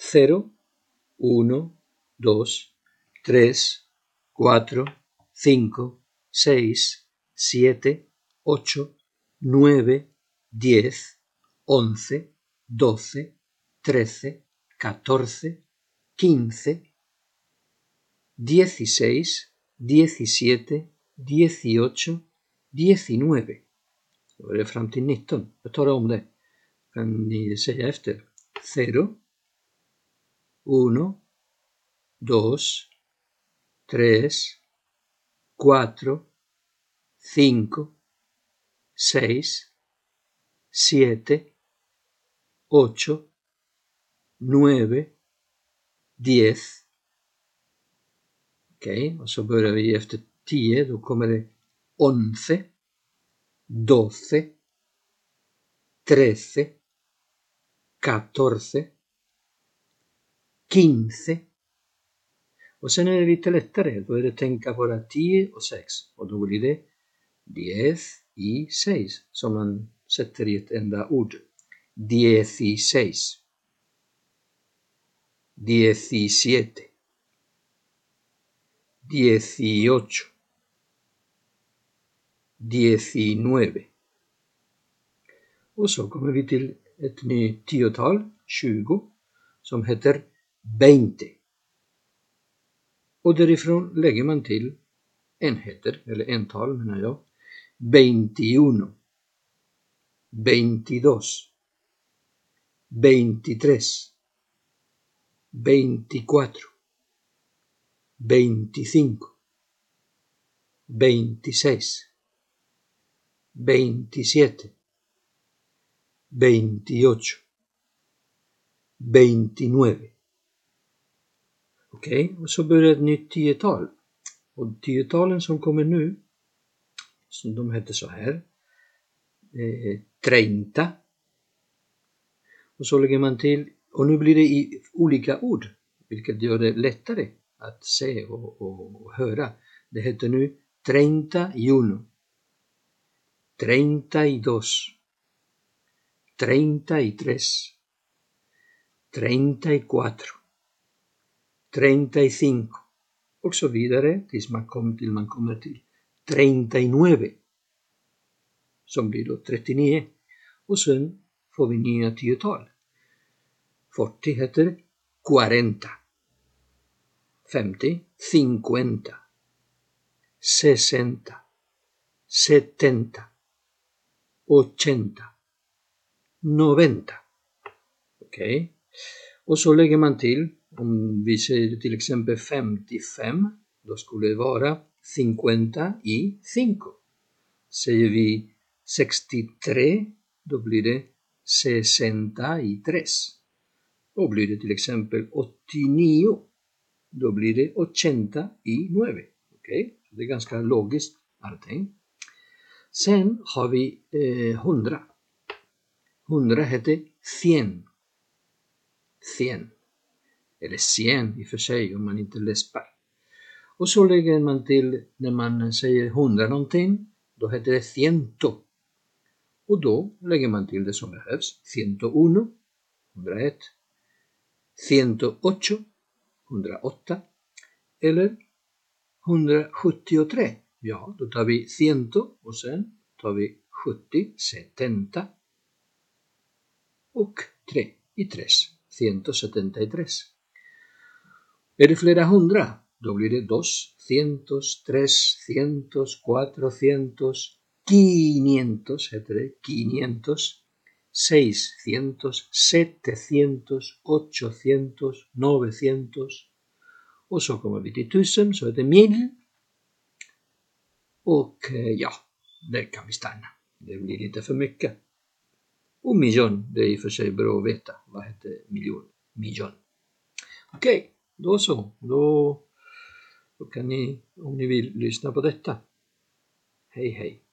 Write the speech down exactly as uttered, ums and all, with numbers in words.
cero, uno, dos, tres, cuatro, cinco, seis, siete, ocho, nueve, diez, once, doce, trece, catorce, quince, dieciséis, diecisiete, dieciocho, diecinueve. Då är det fram till nitton. Jag tar om det. Kan ni säga efter? cero, uno, dos, tres, cuatro, cinco, seis, siete, ocho, nueve, diez. Okej, okay, och så börjar vi efter tio. Då kommer det once, doce, trece, catorce, quince. Och sen är det lite lättare. Då är det tänka bara tio och sex. Och då blir det diez y seis. Som man sätter i ett enda ord. Dieciséis. Diecisiete. Dieciocho. Diecinueve. Och så kommer vi till ett nytt tiotal, tjugo, som heter veinte. Och därifrån lägger man till enheter, eller ental menar jag. Veintiuno, veintidós, veintitrés, veinticuatro, veinticinco, veintiséis, veintisiete, veintiocho, veintinueve. Okej, okay, och så börjar ett nytt tiotal. Och tiotalen som kommer nu, som de heter så här. Eh, treinta. Och så lägger man till, och nu blir det i olika ord, vilket gör det lättare att se och, och, och höra. Det heter nu treinta y uno, treinta y dos, treinta y tres, treinta y cuatro, treinta y cinco och så vidare tills man kommer till, man kommer till treinta y nueve, som blir då trettionio. Och sen får vi nya tiotal. fyrtio heter cuarenta, femtio, cincuenta, sesenta, setenta, ochenta, noventa. Okej. Okay. Och så lägger man till, om vi säger till exempel femtiofem, då skulle det vara cincuenta y cinco. Säger vi sextiotre, då blir det sesenta y tres. Och blir det till exempel åttionio, då blir det ochenta y nueve. Okej, okay? Det är ganska logiskt allting. Sen har vi eh, hundra. hundra heter cien. Cien. Eller cien i och för sig om man inte läspar. Och så lägger man till, när man säger hundra någonting, då heter det ciento. Och då lägger man till det som behövs. cientouno, hundraett. cientoocho, hundraåtta. Eller hundrasjuttiotre. Ja, då tar vi ciento och sen tar vi sjuttio, setenta. Och tre y tres. ciento setenta y tres. Är det flera hundra? Då blir det dos, cientos, tres, cientos, cuatrocientos, quinientos heter det, quinientos, seiscientos, setecientos, ochocientos, novecientos. Och så kommer vi till tusen, så är det mil. Och ja, där kan vi stanna. Det blir lite för mycket. Och miljon, det är i och för sig bra att veta. Vad heter miljon? Miljon. Okej, okay, då så. Då, då kan ni, om ni vill, lyssna på detta. Hej hej.